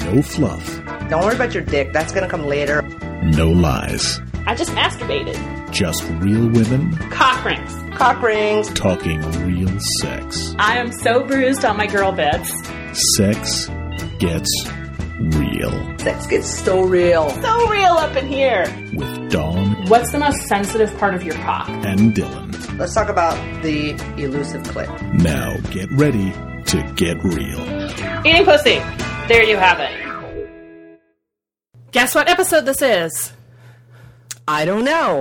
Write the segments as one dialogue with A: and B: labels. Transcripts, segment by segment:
A: No fluff.
B: Don't worry about your dick. That's going to come later.
A: No lies.
C: I just masturbated.
A: Just real women.
C: Cock rings.
B: Cock rings.
A: Talking real sex.
C: I am so bruised on my girl bits.
A: Sex gets real.
B: Sex gets so real.
C: So real up in here.
A: With Dawn.
C: What's the most sensitive part of your cock?
A: And Dylan.
B: Let's talk about the elusive clit.
A: Now get ready to get real.
C: Eating pussy. There you have it. Guess what episode this is?
B: I don't know.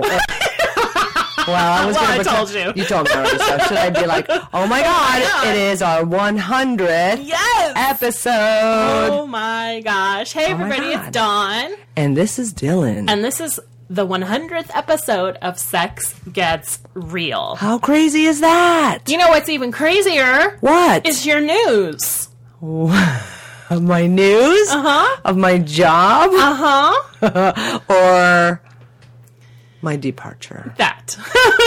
C: I told you.
B: You told me already, so should I be like, oh my god, it is our 100th episode.
C: Oh my gosh. Hey everybody, it's Dawn.
B: And this is Dylan.
C: And this is the 100th episode of Sex Gets Real.
B: How crazy is that?
C: You know what's even crazier?
B: What?
C: Is your news.
B: Of my news?
C: Uh-huh.
B: Of my job?
C: Uh-huh.
B: Or my departure?
C: That.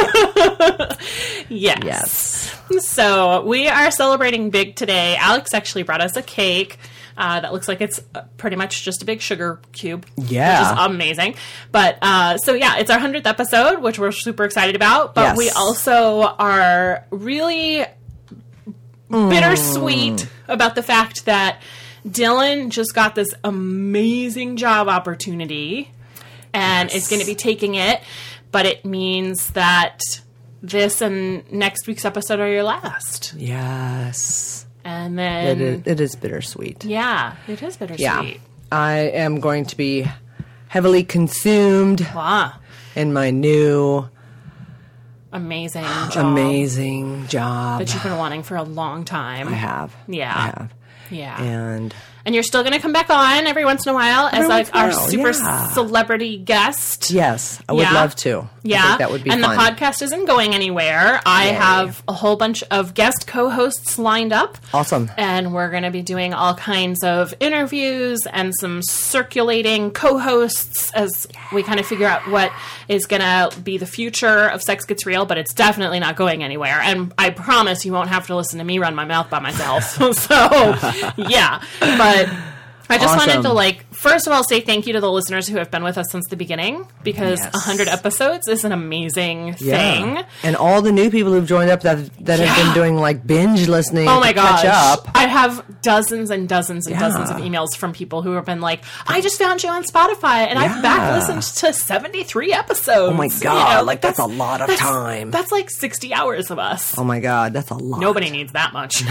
C: Yes.
B: Yes.
C: So we are celebrating big today. Alex actually brought us a cake that looks like it's pretty much just a big sugar cube.
B: Yeah.
C: Which is amazing. But, so yeah, it's our 100th episode, which we're super excited about. But we also are really bittersweet about the fact that Dylan just got this amazing job opportunity and is going to be taking it, but it means that this and next week's episode are your last.
B: Yes.
C: And then...
B: It is bittersweet.
C: Yeah, it is bittersweet.
B: Yeah. I am going to be heavily consumed in my new...
C: Amazing job.
B: Amazing job.
C: That you've been wanting for a long time.
B: I have.
C: Yeah.
B: I have.
C: Yeah.
B: And
C: you're still going to come back on every once in a while as like our super celebrity guest.
B: Yes, I would love to.
C: Yeah.
B: I think that would be fun.
C: And the podcast isn't going anywhere. I have a whole bunch of guest co-hosts lined up.
B: Awesome.
C: And we're going to be doing all kinds of interviews and some circulating co-hosts as we kind of figure out what is going to be the future of Sex Gets Real, but it's definitely not going anywhere. And I promise you won't have to listen to me run my mouth by myself. So, yeah. But I just wanted to, first of all, say thank you to the listeners who have been with us since the beginning, because 100 episodes is an amazing thing.
B: And all the new people who've joined up that have been doing, binge listening to catch up.
C: I have dozens and dozens and dozens of emails from people who have been like, I just found you on Spotify, and I've back-listened to 73 episodes.
B: Oh, my God. That's a lot of time.
C: That's like 60 hours of us.
B: Oh, my God. That's a lot.
C: Nobody needs that much.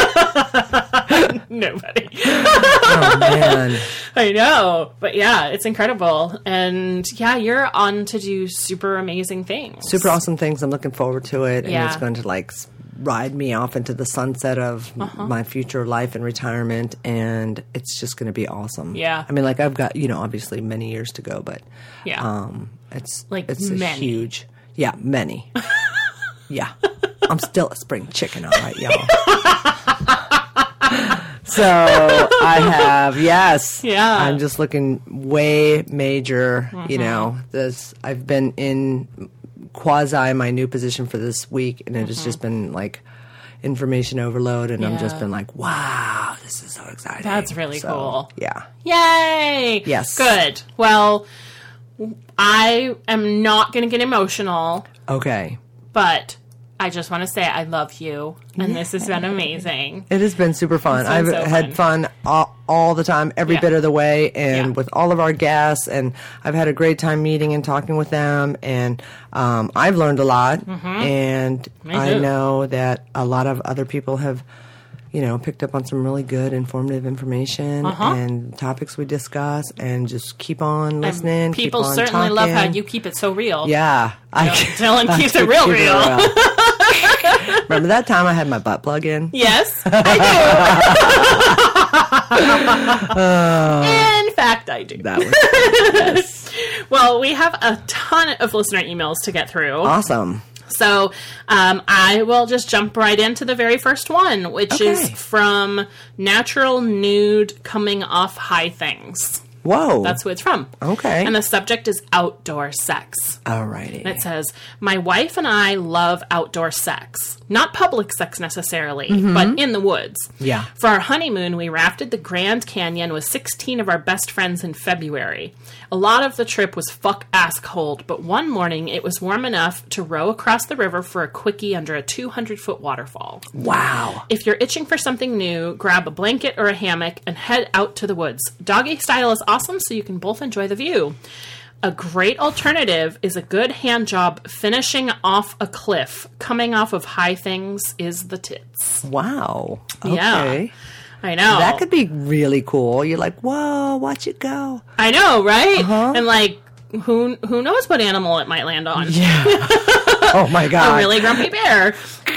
C: Nobody.
B: Oh, man.
C: I know. But yeah, it's incredible. And yeah, you're on to do super amazing things.
B: Super awesome things. I'm looking forward to it. And
C: Yeah.
B: it's going to ride me off into the sunset of my future life and retirement. And it's just going to be awesome.
C: Yeah.
B: I mean, I've got, obviously many years to go, but it's
C: many.
B: a huge, many. Yeah. I'm still a spring chicken, all right, y'all. So I have, I'm just looking way major, I've been in quasi my new position for this week, and it has just been information overload, and I'm just been wow, this is so exciting.
C: That's really cool.
B: Yeah.
C: Yay!
B: Yes.
C: Good. Well, I am not going to get emotional.
B: Okay.
C: But I just want to say I love you, and this has been amazing.
B: It has been super fun. I've had fun all the time, every bit of the way, and with all of our guests, and I've had a great time meeting and talking with them, and I've learned a lot, and I know that a lot of other people have, picked up on some really good informative information and topics we discuss, and just keep on listening.
C: And people
B: keep on
C: certainly
B: talking.
C: love how you keep it so real.
B: Yeah.
C: Dylan keeps it real.
B: Remember that time I had my butt plug in?
C: Yes, I do. In fact, I do.
B: That was yes.
C: Well, we have a ton of listener emails to get through.
B: Awesome.
C: So I will just jump right into the very first one, which is from Natural Nude Coming Off High Things.
B: Whoa.
C: That's who it's from.
B: Okay.
C: And the subject is outdoor sex.
B: Alrighty.
C: And it says, my wife and I love outdoor sex. Not public sex necessarily, but in the woods.
B: Yeah.
C: For our honeymoon, we rafted the Grand Canyon with 16 of our best friends in February. A lot of the trip was fuck-ass cold, but one morning it was warm enough to row across the river for a quickie under a 200-foot waterfall.
B: Wow.
C: If you're itching for something new, grab a blanket or a hammock and head out to the woods. Doggy style is awesome, so you can both enjoy the view. A great alternative is a good hand job finishing off a cliff. Coming off of high things is the tits.
B: Wow. Okay.
C: Yeah. I know.
B: That could be really cool. You're like, whoa, watch it go.
C: I know, right?
B: Uh-huh.
C: And like, who knows what animal it might land on?
B: Yeah. Oh my God.
C: A really grumpy bear.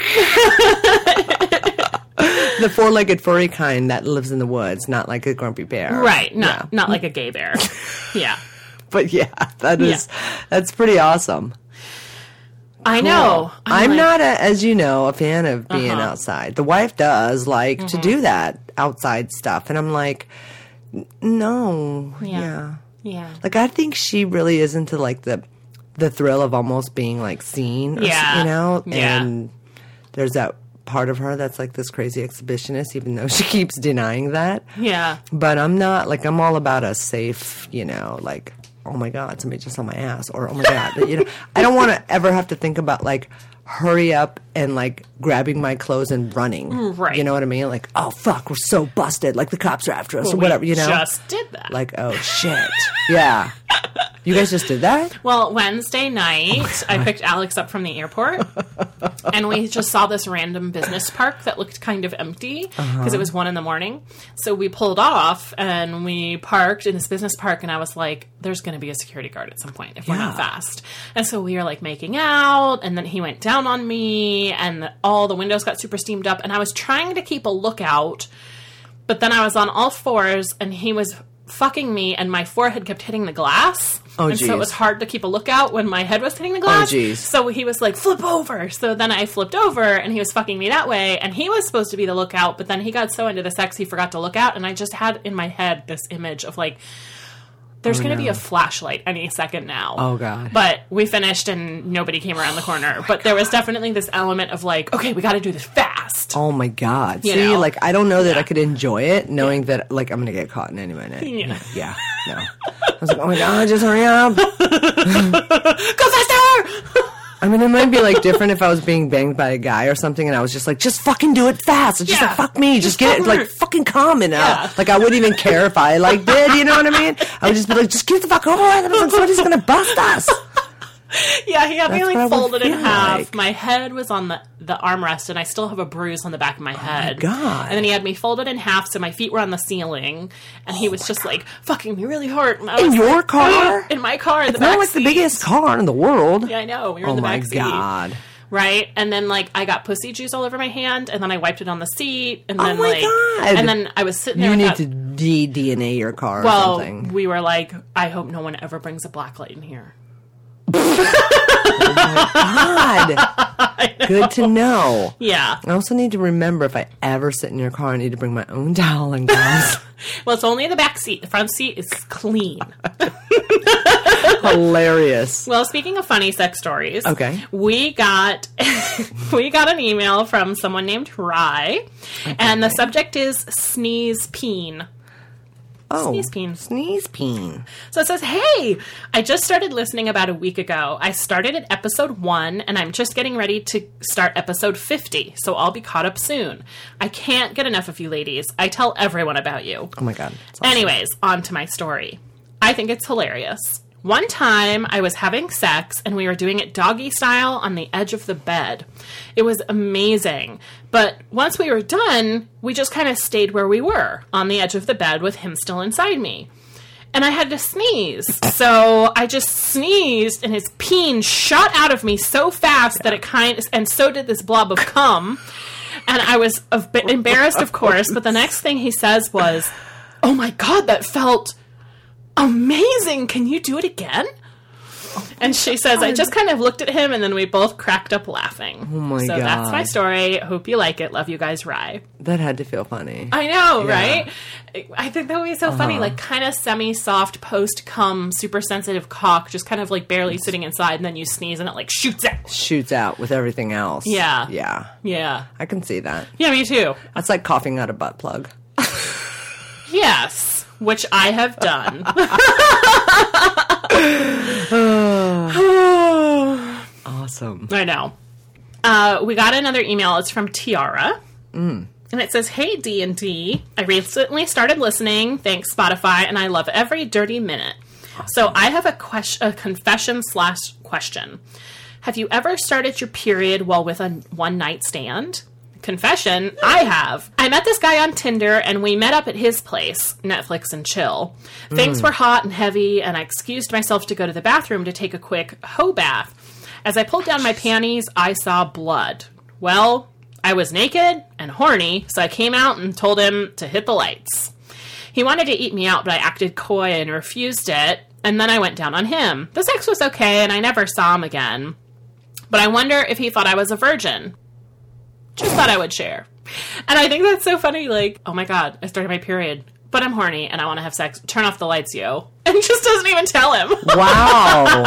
B: The four-legged furry kind that lives in the woods, not like a grumpy bear.
C: Right. Not like a gay bear. Yeah.
B: But yeah, that's pretty awesome.
C: I know.
B: I'm
C: like,
B: not, as you know, a fan of being outside. The wife does like to do that outside stuff. And I'm like, no. Yeah. Like, I think she really is into like the thrill of almost being like seen, or, you know?
C: Yeah.
B: And there's that part of her that's like this crazy exhibitionist, even though she keeps denying that.
C: Yeah.
B: But I'm not, like, I'm all about a safe, you know, like, oh my God, somebody just on my ass, or oh my God, you know, I don't want to ever have to think about like, hurry up and like grabbing my clothes and running.
C: Right.
B: You know what I mean? Like, oh fuck, we're so busted. Like the cops are after us or whatever, you know?
C: Just did that.
B: Like, oh shit. Yeah. You guys just did that?
C: Well, Wednesday night, I picked Alex up from the airport, and we just saw this random business park that looked kind of empty because it was 1 a.m. So we pulled off, and we parked in this business park, and I was like, there's going to be a security guard at some point if we're not fast. And so we were, like, making out, and then he went down on me, and all the windows got super steamed up, and I was trying to keep a lookout, but then I was on all fours, and he was fucking me, and my forehead kept hitting the glass.
B: Oh,
C: and so it was hard to keep a lookout when my head was hitting the glass.
B: Oh, jeez.
C: So he was like, flip over. So then I flipped over, and he was fucking me that way, and he was supposed to be the lookout, but then he got so into the sex he forgot to look out, and I just had in my head this image of like, there's going to be a flashlight any second now.
B: Oh, God.
C: But we finished, and nobody came around the corner. But there was definitely this element of like, okay, we got to do this fast.
B: Oh, my God.
C: You
B: See,
C: know?
B: like, I don't know that I could enjoy it knowing that, like, I'm going to get caught in any minute.
C: Yeah.
B: No. I was like, oh, my God, just hurry up.
C: Go faster!
B: I mean, it might be, like, different if I was being banged by a guy or something, and I was just like, just fucking do it fast. It's just like, fuck me. Just get it, like, fucking calm and like, I wouldn't even care if I, like, did, you know what I mean? I would just be like, just get the fuck over it. Somebody's gonna bust us.
C: Yeah, he had me
B: That's what I
C: like
B: would
C: folded in
B: feel
C: half.
B: like.
C: My head was on the armrest, and I still have a bruise on the back of my head.
B: God.
C: And then he had me folded in half, so my feet were on the ceiling, and he was just like fucking me really hard. And I
B: In
C: was
B: your
C: like,
B: car?
C: in my car, in the
B: It's not
C: back
B: like
C: seat.
B: the biggest car in the world.
C: Yeah, I know. We were in
B: Oh,
C: the
B: my
C: back seat.
B: God.
C: Right, and then like I got pussy juice all over my hand, and then I wiped it on the seat, and
B: Oh
C: then
B: my
C: like,
B: God.
C: and then I was sitting there.
B: You
C: with
B: need
C: that-
B: to DNA your car or
C: Well,
B: something.
C: we were like, I hope no one ever brings a black light in here.
B: God. Good to know.
C: Yeah.
B: I also need to remember if I ever sit in your car, I need to bring my own towel and gloves.
C: Well, it's only the back seat. The front seat is clean.
B: Hilarious.
C: Well, speaking of funny sex stories,
B: Okay.
C: we got an email from someone named Rye, and the subject is sneeze peen.
B: Oh,
C: Sneeze peen.
B: Sneeze peen.
C: So it says, hey, I just started listening about a week ago. I started at episode 1, and I'm just getting ready to start episode 50, so I'll be caught up soon. I can't get enough of you ladies. I tell everyone about you.
B: Oh my God. That's awesome.
C: Anyways, on to my story. I think it's hilarious. One time, I was having sex, and we were doing it doggy style on the edge of the bed. It was amazing. But once we were done, we just kind of stayed where we were, on the edge of the bed with him still inside me. And I had to sneeze. So I just sneezed, and his peen shot out of me so fast that it and so did this blob of cum. And I was a bit embarrassed, of course, but the next thing he says was, oh my God, that felt amazing. Can you do it again? And she says, I just kind of looked at him, and then we both cracked up laughing.
B: Oh my
C: so
B: God.
C: that's my story. Hope you like it. Love you guys, Rye.
B: That had to feel funny.
C: I know,
B: Yeah.
C: right? I think that would be so funny, like kind of semi-soft post-cum, super sensitive cock, just kind of like barely sitting inside, and then you sneeze and it like shoots out.
B: Shoots out with everything else.
C: Yeah.
B: Yeah.
C: Yeah.
B: I can see that.
C: Yeah, me too.
B: That's like coughing out a butt plug.
C: Yes, which I have done.
B: Awesome.
C: I know. We got another email. It's from Tiara. And it says, "Hey, D&D. I recently started listening. Thanks, Spotify. And I love every dirty minute. Awesome. So I have a confession/question. Have you ever started your period while with a one-night stand? Confession, I have. I met this guy on Tinder, and we met up at his place, Netflix and chill. Things were hot and heavy, and I excused myself to go to the bathroom to take a quick hoe bath. As I pulled down my panties, I saw blood. Well, I was naked and horny, so I came out and told him to hit the lights. He wanted to eat me out, but I acted coy and refused it, and then I went down on him. The sex was okay, and I never saw him again. But I wonder if he thought I was a virgin. Just thought I would share." And I think that's so funny, like, oh my god, I started my period, but I'm horny and I want to have sex. Turn off the lights, yo. And just doesn't even tell him.
B: Wow.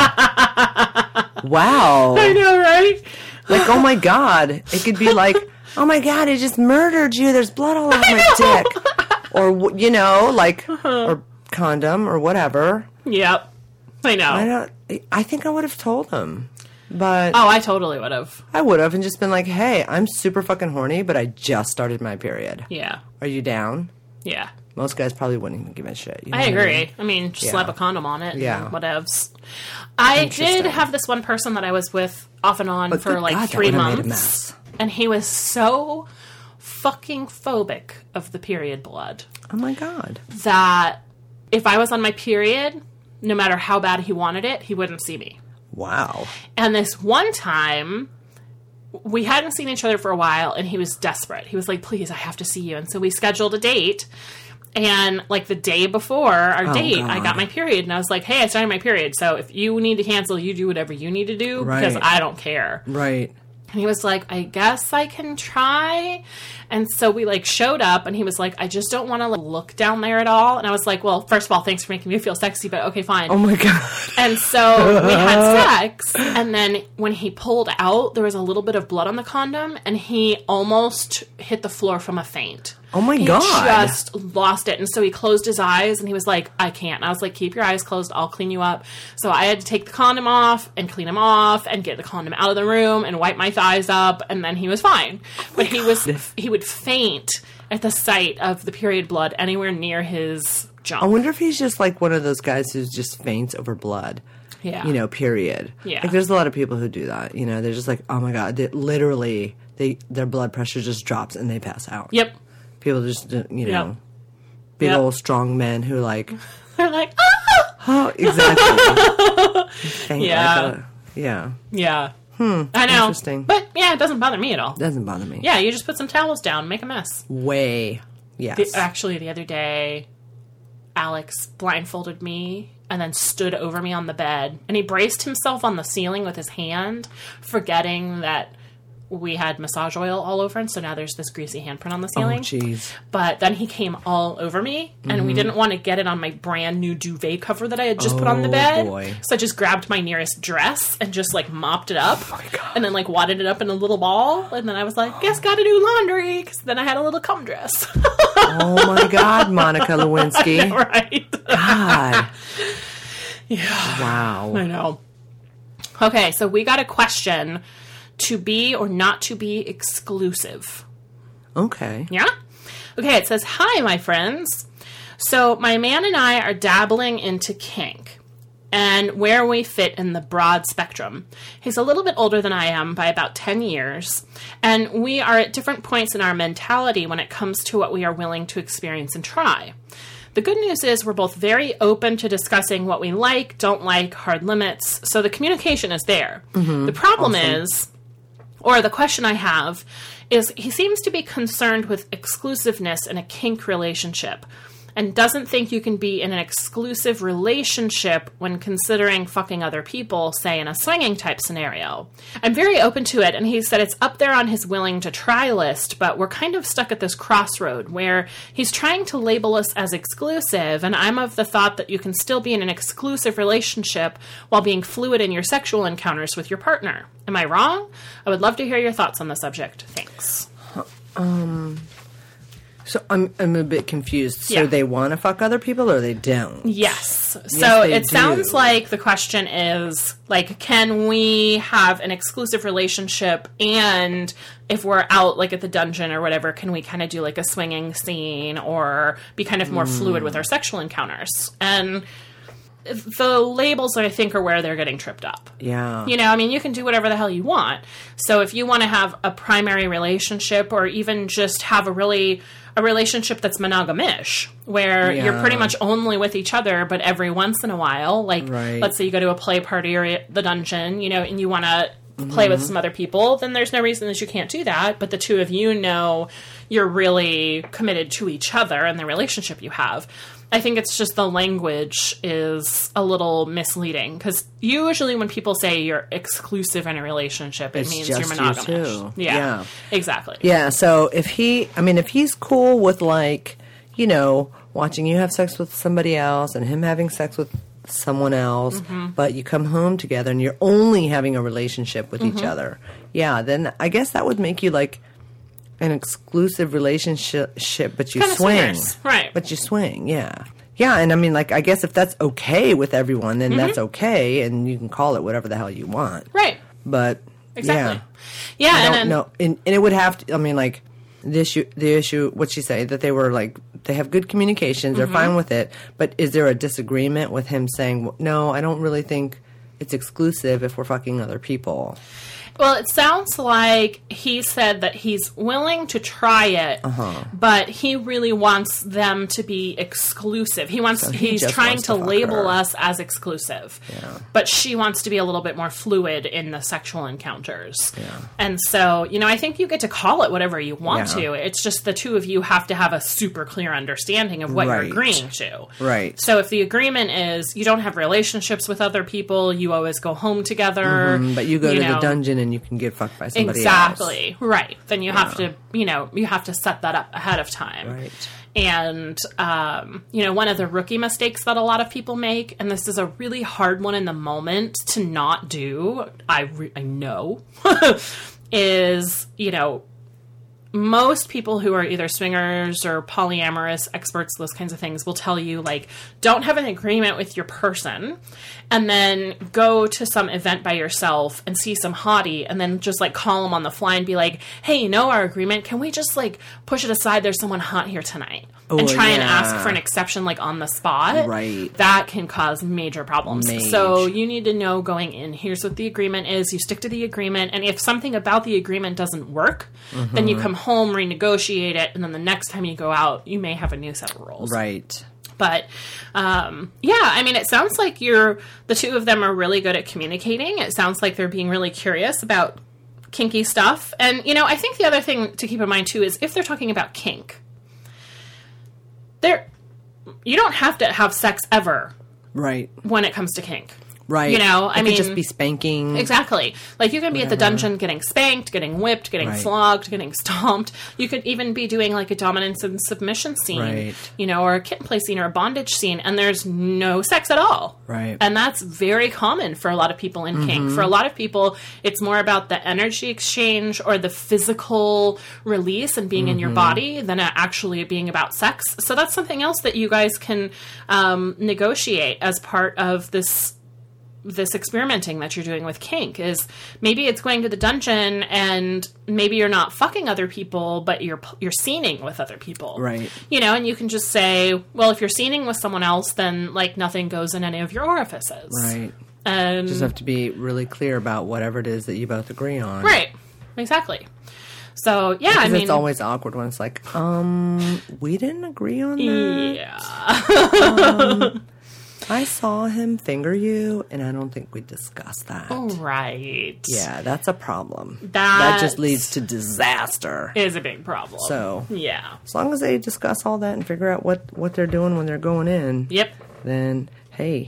B: Wow.
C: I know, right?
B: Like, oh my god. It could be like, oh my god, I just murdered you. There's blood all over my dick. Or, you know, like, or condom or whatever.
C: Yep. I know.
B: I think I would have told him. But
C: oh, I totally would have.
B: I would have and just been like, hey, I'm super fucking horny, but I just started my period.
C: Yeah.
B: Are you down?
C: Yeah.
B: Most guys probably wouldn't even give a shit. You know
C: I agree.
B: what
C: I mean, just slap a condom on it.
B: Yeah.
C: Whatevs. I did have this one person that I was with off and on for like 3 months. And he was so fucking phobic of the period blood.
B: Oh my god.
C: That if I was on my period, no matter how bad he wanted it, he wouldn't see me.
B: Wow.
C: And this one time, we hadn't seen each other for a while, and he was desperate. He was like, please, I have to see you. And so we scheduled a date. And like the day before our date, God. I got my period. And I was like, hey, I started my period. So if you need to cancel, you do whatever you need to do because I don't care.
B: Right.
C: And he was like, I guess I can try. And so we like showed up and he was like, I just don't want to look down there at all. And I was like, well, first of all, thanks for making me feel sexy, but okay, fine.
B: Oh my God.
C: And so we had sex. And then when he pulled out, there was a little bit of blood on the condom and he almost hit the floor from a faint.
B: Oh my God.
C: He just lost it. And so he closed his eyes and he was like, I can't. And I was like, keep your eyes closed. I'll clean you up. So I had to take the condom off and clean him off and get the condom out of the room and wipe my thighs up. And then he was fine. But he would faint at the sight of the period blood anywhere near his junk.
B: I wonder if he's just like one of those guys who just faints over blood.
C: Yeah.
B: You know, period.
C: Yeah.
B: Like there's a lot of people who do that. You know, they're just like, oh my God, their blood pressure just drops and they pass out.
C: Yep.
B: People just, you know, big old strong men who like...
C: They're like, ah!
B: Oh, exactly.
C: Yeah. Yeah. I know.
B: Interesting.
C: But, yeah, it doesn't bother me at all.
B: Doesn't bother me.
C: Yeah, you just put some towels down, make a mess.
B: Way. Yes.
C: Actually, the other day, Alex blindfolded me and then stood over me on the bed. And he braced himself on the ceiling with his hand, forgetting that we had massage oil all over, and so now there's this greasy handprint on the ceiling.
B: Oh, jeez.
C: But then he came all over me, and we didn't want to get it on my brand new duvet cover that I had just put on the bed.
B: Boy.
C: So I just grabbed my nearest dress and just, like, mopped it up.
B: Oh, my God.
C: And then, like, wadded it up in a little ball. And then I was like, guess gotta do laundry, because then I had a little cum dress.
B: Oh, my God, Monica Lewinsky.
C: Right.
B: God.
C: Yeah.
B: Wow.
C: I know. Okay, so we got a question. To be or not to be exclusive.
B: Okay.
C: Yeah? Okay, it says, hi, my friends. So my man and I are dabbling into kink and where we fit in the broad spectrum. He's a little bit older than I am by about 10 years, and we are at different points in our mentality when it comes to what we are willing to experience and try. The good news is we're both very open to discussing what we like, don't like, hard limits, so the communication is there. The problem is... Or the question I have is he seems to be concerned with exclusiveness in a kink relationship. and doesn't think you can be in an exclusive relationship when considering fucking other people, say in a swinging type scenario. I'm very open to it, and he said it's up there on his willing to try list, but we're kind of stuck at this crossroad where he's trying to label us as exclusive, and I'm of the thought that you can still be in an exclusive relationship while being fluid in your sexual encounters with your partner. Am I wrong? I would love to hear your thoughts on the subject. Thanks.
B: So I'm a bit confused. So they want to fuck other people or they don't?
C: Yes. So it sounds like the question is, like, can we have an exclusive relationship, and if we're out, like, at the dungeon or whatever, can we kind of do, like, a swinging scene or be kind of more fluid with our sexual encounters? And the labels, I think, are where they're getting tripped up.
B: Yeah.
C: You know, I mean, you can do whatever the hell you want. So if you want to have a primary relationship, or even just have a relationship that's monogamish, where you're pretty much only with each other, but every once in a while, like, let's say you go to a play party or the dungeon, you know, and you want to play with some other people, then there's no reason that you can't do that. But the two of you know you're really committed to each other and the relationship you have. I think it's just the language is a little misleading, because usually when people say you're exclusive in a relationship, it means you're monogamous.
B: You too.
C: Yeah, exactly.
B: Yeah, so if he's cool with, like, you know, watching you have sex with somebody else and him having sex with someone else, but you come home together and you're only having a relationship with each other, then I guess that would make you, like, an exclusive relationship, but you
C: kind of
B: swing.
C: Swingers. Right.
B: But you swing, yeah. Yeah, and I mean, like, I guess if that's okay with everyone, then that's okay, and you can call it whatever the hell you want.
C: Right.
B: But,
C: exactly. Yeah,
B: I don't know. And it would have to, I mean, like, the issue, what'd she say? That they were, like, they have good communications, they're fine with it, but is there a disagreement with him saying, no, I don't really think it's exclusive if we're fucking other people?
C: Well, it sounds like he said that he's willing to try it, but he really wants them to be exclusive. He's trying to label us as exclusive. Yeah. But she wants to be a little bit more fluid in the sexual encounters. Yeah. And so, you know, I think you get to call it whatever you want to. It's just the two of you have to have a super clear understanding of what you're agreeing to.
B: Right.
C: So if the agreement is you don't have relationships with other people, you always go home together.
B: But you go to the dungeon and you can get fucked by somebody else.
C: Exactly. Right. Then you have to, you know, you have to set that up ahead of time.
B: Right.
C: And, you know, one of the rookie mistakes that a lot of people make, and this is a really hard one in the moment to not do, I know, is, you know, most people who are either swingers or polyamorous experts, those kinds of things, will tell you, like, don't have an agreement with your person and then go to some event by yourself and see some hottie and then just, like, call them on the fly and be like, hey, you know our agreement? Can we just, like, push it aside? There's someone hot here tonight. And try and ask for an exception, like, on the spot.
B: Right.
C: That can cause major problems. So you need to know going in, here's what the agreement is. You stick to the agreement. And if something about the agreement doesn't work, then you come home, renegotiate it, and then the next time you go out, you may have a new set of rules.
B: Right.
C: But, yeah, I mean, it sounds like the two of them are really good at communicating. It sounds like they're being really curious about kinky stuff. And, you know, I think the other thing to keep in mind, too, is if they're talking about kink, you don't have to have sex ever.
B: Right.
C: When it comes to kink.
B: Right.
C: You know, I mean,
B: could just be spanking.
C: Exactly. Like, you can be at the dungeon getting spanked, getting whipped, getting flogged, getting stomped. You could even be doing, like, a dominance and submission scene, you know, or a kitten play scene or a bondage scene, and there's no sex at all.
B: Right.
C: And that's very common for a lot of people in kink. For a lot of people, it's more about the energy exchange or the physical release and being in your body than actually being about sex. So that's something else that you guys can negotiate as part of this experimenting that you're doing with kink. Is maybe it's going to the dungeon and maybe you're not fucking other people, but you're scening with other people.
B: Right.
C: You know, and you can just say, well, if you're scening with someone else, then, like, nothing goes in any of your orifices.
B: Right. And just have to be really clear about whatever it is that you both agree on.
C: Right. Exactly. So, yeah,
B: because
C: I mean,
B: it's always awkward when it's like, we didn't agree on that.
C: Yeah.
B: I saw him finger you, and I don't think we discussed that.
C: Right.
B: Yeah, that's a problem.
C: That
B: just leads to disaster.
C: Is a big problem.
B: So,
C: yeah.
B: as long as they discuss all that and figure out what they're doing when they're going in,
C: Yep.
B: then, hey,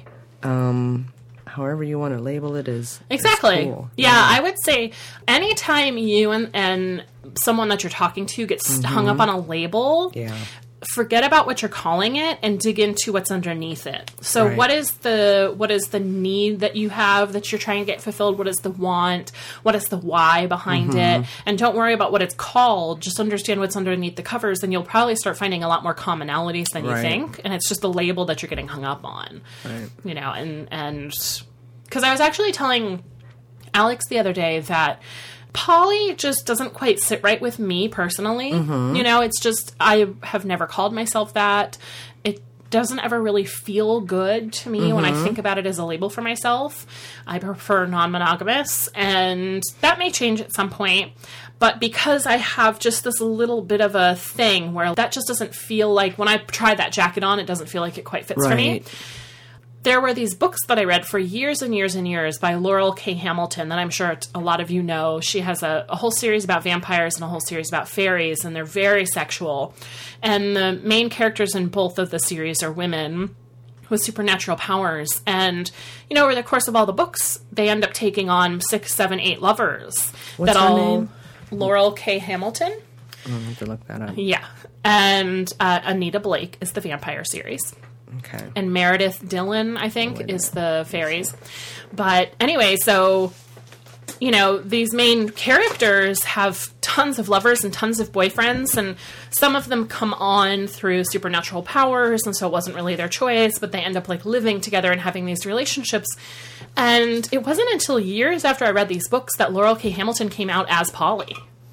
B: however you want to label it is
C: exactly.
B: Cool.
C: Yeah, I would say anytime you and someone that you're talking to gets hung up on a label, forget about what you're calling it and dig into what's underneath it. So what is the need that you have that you're trying to get fulfilled? What is the want? What is the why behind it? And don't worry about what it's called. Just understand what's underneath the covers, and you'll probably start finding a lot more commonalities than you think. And it's just the label that you're getting hung up on.
B: Right.
C: You know, and because I was actually telling Alex the other day that poly just doesn't quite sit right with me personally. You know, it's just, I have never called myself that. It doesn't ever really feel good to me when I think about it as a label for myself. I prefer non-monogamous, and that may change at some point. But because I have just this little bit of a thing where that just doesn't feel like, when I try that jacket on, it doesn't feel like it quite fits for me. There were these books that I read for years and years and years by Laurel K. Hamilton that I'm sure a lot of you know. She has a whole series about vampires and a whole series about fairies, and they're very sexual. And the main characters in both of the series are women with supernatural powers. And, you know, over the course of all the books, they end up taking on 6, 7, 8 lovers.
B: What's her name?
C: Laurel K. Hamilton.
B: I'll have to look that up.
C: Yeah. And Anita Blake is the vampire series.
B: Okay.
C: And Meredith Dillon, I think, is the fairies. But anyway, so, you know, these main characters have tons of lovers and tons of boyfriends, and some of them come on through supernatural powers, and so it wasn't really their choice, but they end up, like, living together and having these relationships. And it wasn't until years after I read these books that Laurel K. Hamilton came out as poly.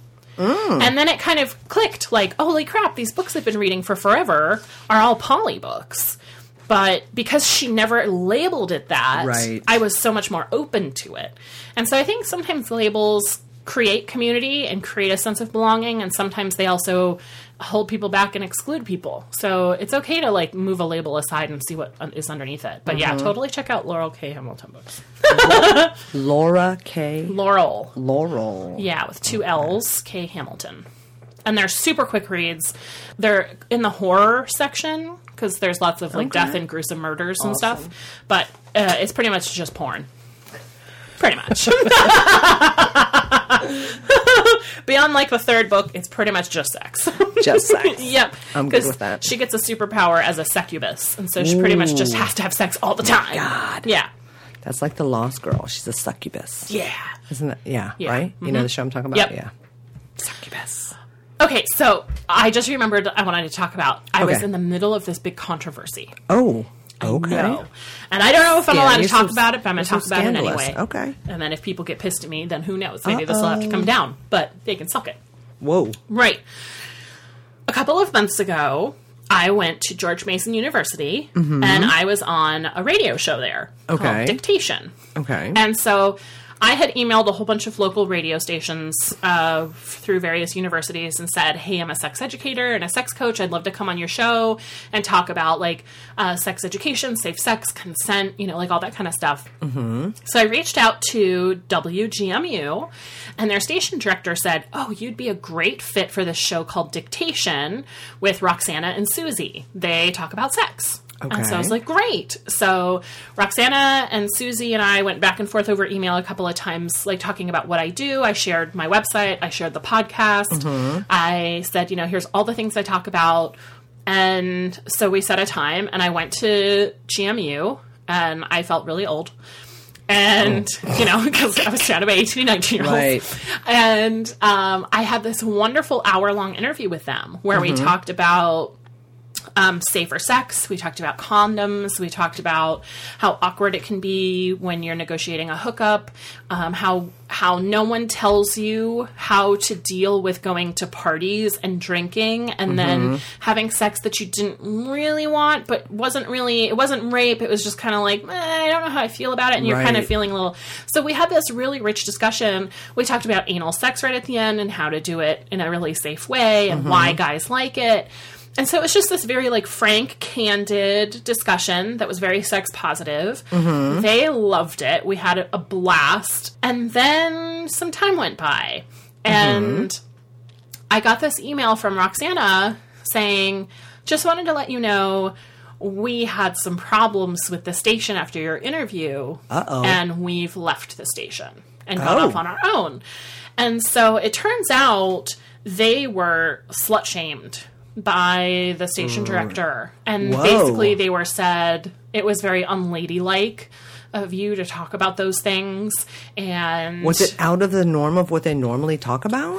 C: And then it kind of clicked, like, holy crap, these books I've been reading for forever are all poly books. But because she never labeled it that, I was so much more open to it. And so I think sometimes labels create community and create a sense of belonging, and sometimes they also hold people back and exclude people. So it's okay to, like, move a label aside and see what is underneath it. But yeah, totally check out Laurel K. Hamilton books.
B: Laura K.
C: Laurel. Yeah, with 2 L's, K. Hamilton. And they're super quick reads. They're in the horror section, because there's lots of, like, death and gruesome murders and stuff. But it's pretty much just porn. Pretty much. Beyond, like, the 3rd book, it's pretty much just sex.
B: Just sex.
C: Yep.
B: I'm good with that.
C: She gets a superpower as a succubus, and so she pretty much just has to have sex all the time.
B: God.
C: Yeah.
B: That's like the Lost Girl. She's a succubus.
C: Yeah.
B: Isn't that? Yeah. Right? You know the show I'm talking about?
C: Yep.
B: Yeah. Succubus.
C: Okay, so I just remembered I wanted to talk about, I was in the middle of this big controversy.
B: Oh, okay.
C: No. And I don't know if I'm allowed to talk about it, but I'm going to talk about it
B: scandalous.
C: anyway.
B: Okay.
C: And then if people get pissed at me, then who knows? Maybe this will have to come down, but they can suck it.
B: Whoa.
C: Right. A couple of months ago, I went to George Mason University, and I was on a radio show there called Dictation.
B: Okay.
C: And so I had emailed a whole bunch of local radio stations through various universities and said, hey, I'm a sex educator and a sex coach. I'd love to come on your show and talk about, like, sex education, safe sex, consent, you know, like all that kind of stuff. So I reached out to WGMU, and their station director said, oh, you'd be a great fit for this show called Dictation with Roxana and Susie. They talk about sex.
B: Okay.
C: And so I was like, great. So Roxana and Susie and I went back and forth over email a couple of times, like, talking about what I do. I shared my website. I shared the podcast. I said, you know, here's all the things I talk about. And so we set a time, and I went to GMU, and I felt really old. And, you know, because I was surrounded by 18 and 19-year-olds.
B: Right.
C: And I had this wonderful hour-long interview with them where we talked about safer sex. We talked about condoms. We talked about how awkward it can be when you're negotiating a hookup. How no one tells you how to deal with going to parties and drinking and then having sex that you didn't really want, but it wasn't rape. It was just kind of like, I don't know how I feel about it. And you're kind of feeling a little, so we had this really rich discussion. We talked about anal sex right at the end and how to do it in a really safe way and why guys like it. And so it was just this very, like, frank, candid discussion that was very sex positive. Mm-hmm. They loved it. We had a blast. And then some time went by. And I got this email from Roxana saying, just wanted to let you know we had some problems with the station after your interview. And we've left the station and gone off on our own. And so it turns out they were slut-shamed by the station director. And basically they were said it was very unladylike of you to talk about those things. And
B: was it out of the norm of what they normally talk about?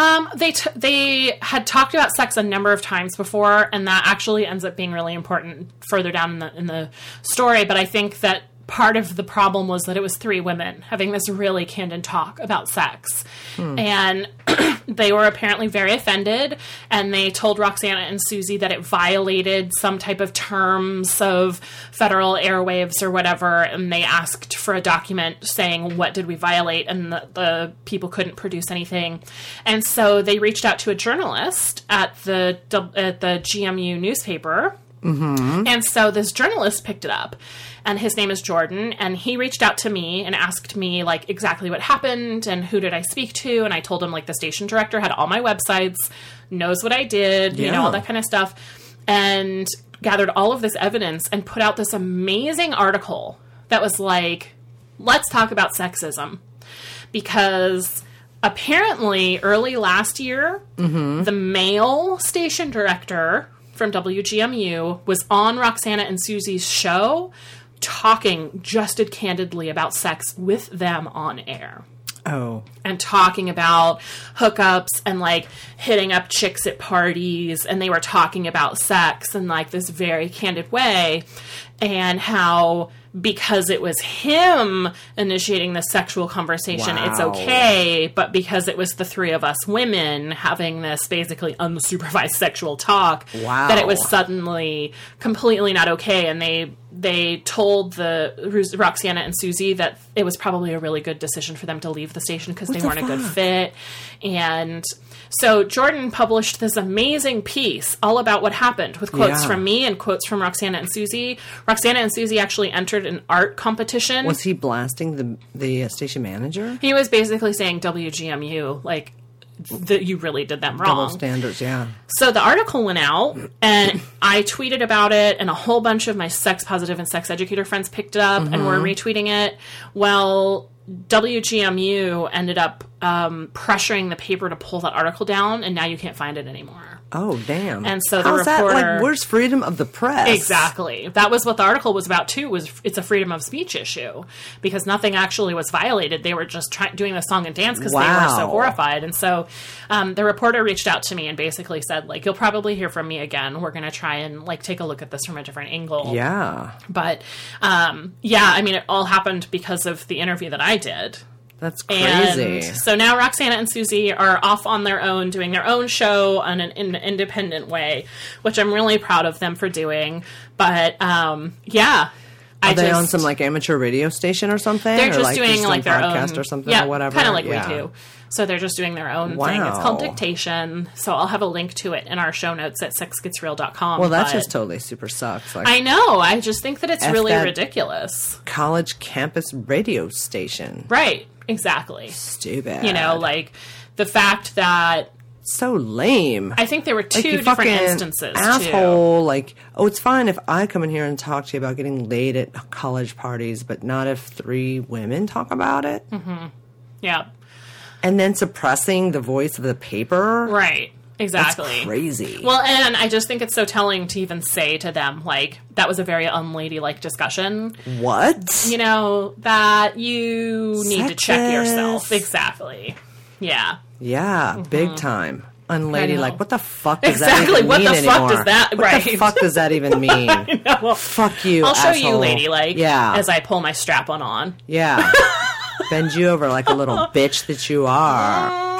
C: They had talked about sex a number of times before, and that actually ends up being really important further down in the story. But I think that part of the problem was that it was three women having this really candid talk about sex. And they were apparently very offended, and they told Roxana and Susie that it violated some type of terms of federal airwaves or whatever, and they asked for a document saying, what did we violate? And the people couldn't produce anything. And so they reached out to a journalist at the GMU newspaper. And so this journalist picked it up, and his name is Jordan, and he reached out to me and asked me, like, exactly what happened and who did I speak to, and I told him, like, the station director had all my websites, knows what I did, you know, all that kind of stuff, and gathered all of this evidence and put out this amazing article that was like, let's talk about sexism, because apparently early last year, the male station director from WGMU was on Roxana and Susie's show talking just as candidly about sex with them on air. And talking about hookups and, like, hitting up chicks at parties, and they were talking about sex in, like, this very candid way, and how because it was him initiating the sexual conversation, it's okay, but because it was the three of us women having this basically unsupervised sexual talk, that it was suddenly completely not okay. And they told the Roxana and Susie that it was probably a really good decision for them to leave the station because they weren't a good fit. And so Jordan published this amazing piece all about what happened with quotes from me and quotes from Roxana and Susie. Roxana and Susie actually entered an art competition.
B: Was he blasting the station manager?
C: He was basically saying WGMU, like, you really did them wrong.
B: Double standards, yeah.
C: So the article went out, and I tweeted about it, and a whole bunch of my sex positive and sex educator friends picked it up and were retweeting it. Well, WGMU ended up pressuring the paper to pull that article down, and now you can't find it anymore.
B: Oh, damn.
C: And so the reporter...
B: That? Like, where's freedom of the press?
C: Exactly. That was what the article was about, too, was it's a freedom of speech issue. Because nothing actually was violated. They were just doing the song and dance because they were so horrified. And so the reporter reached out to me and basically said, like, you'll probably hear from me again. We're going to try and, like, take a look at this from a different angle.
B: Yeah.
C: But, yeah, I mean, it all happened because of the interview that I did.
B: That's crazy.
C: And so now Roxana and Susie are off on their own, doing their own show in an independent way, which I'm really proud of them for doing. But, yeah.
B: Are they on some, like, amateur radio station or something?
C: They're just
B: like,
C: doing, like, their
B: podcast
C: own...
B: or something or whatever?
C: Kind of like we do. So they're just doing their own thing. It's called Dictation. So I'll have a link to it in our show notes at sexgetsreal.com.
B: Well, that just totally super sucks.
C: Like, I know. I just think that it's really ridiculous.
B: College campus radio station.
C: Right. Exactly.
B: Stupid.
C: You know, like, the fact that...
B: So lame.
C: I think there were two different instances,
B: asshole, too. Like, oh, it's fine if I come in here and talk to you about getting laid at college parties, but not if three women talk about it?
C: Yeah.
B: And then suppressing the voice of the paper?
C: Right. Exactly.
B: That's crazy.
C: Well, and I just think it's so telling to even say to them, like, that was a very unladylike discussion.
B: What?
C: You know, that you need to check yourself. Exactly. Yeah.
B: Yeah, big time. Unladylike. What the fuck does that even mean
C: what the
B: anymore?
C: Fuck does that,
B: what the fuck does that even mean?
C: I know.
B: Fuck you,
C: I'll show
B: asshole.
C: you ladylike
B: as
C: I pull my strap-on on.
B: Yeah. Bend you over like a little bitch that you are.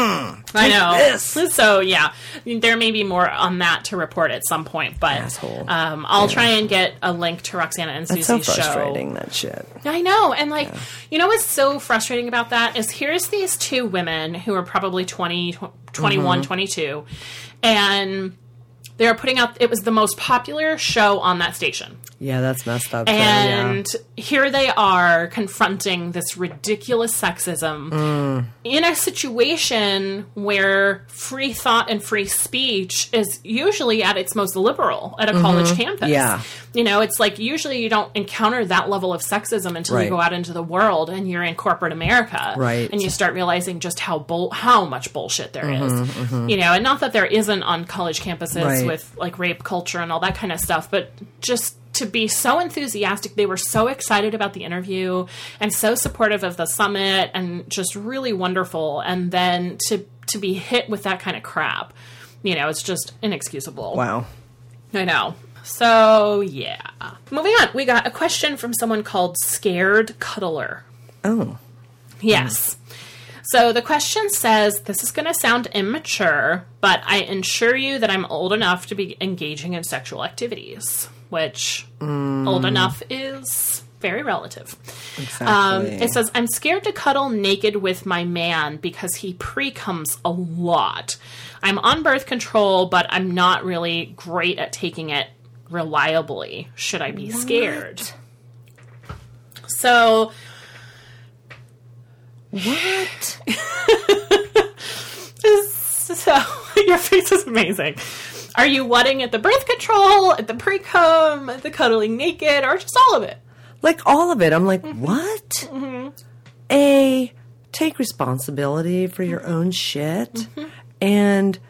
C: I know.
B: This.
C: So, yeah, there may be more on that to report at some point, but I'll try and get a link to Roxana and Susie's show.
B: That's so frustrating, that shit.
C: I know, and, like, you know what's so frustrating about that is here's these two women who are probably 20, 21, 22, and They were putting out, it was the most popular show on that station.
B: Yeah, that's messed up.
C: And here they are confronting this ridiculous sexism in a situation where free thought and free speech is usually at its most liberal at a college campus.
B: Yeah.
C: You know, it's like usually you don't encounter that level of sexism until you go out into the world and you're in corporate America.
B: Right.
C: And you start realizing just how much bullshit there is. You know, and not that there isn't on college campuses with like rape culture and all that kind of stuff, but just to be so enthusiastic. They were so excited about the interview and so supportive of the summit and just really wonderful. And then to be hit with that kind of crap, you know, it's just inexcusable.
B: Wow.
C: I know. So, yeah. Moving on. We got a question from someone called Scared Cuddler.
B: Oh.
C: Yes. So the question says, this is going to sound immature, but I assure you that I'm old enough to be engaging in sexual activities, which old enough is very relative.
B: Exactly.
C: It says, I'm scared to cuddle naked with my man because he pre-comes a lot. I'm on birth control, but I'm not really great at taking it reliably. Should I be scared? So...
B: What?
C: So, your face is amazing. Are you wanting at the birth control, at the pre-cum, at the cuddling naked, or just all of it?
B: Like, all of it. I'm like, what? A, take responsibility for your own shit. And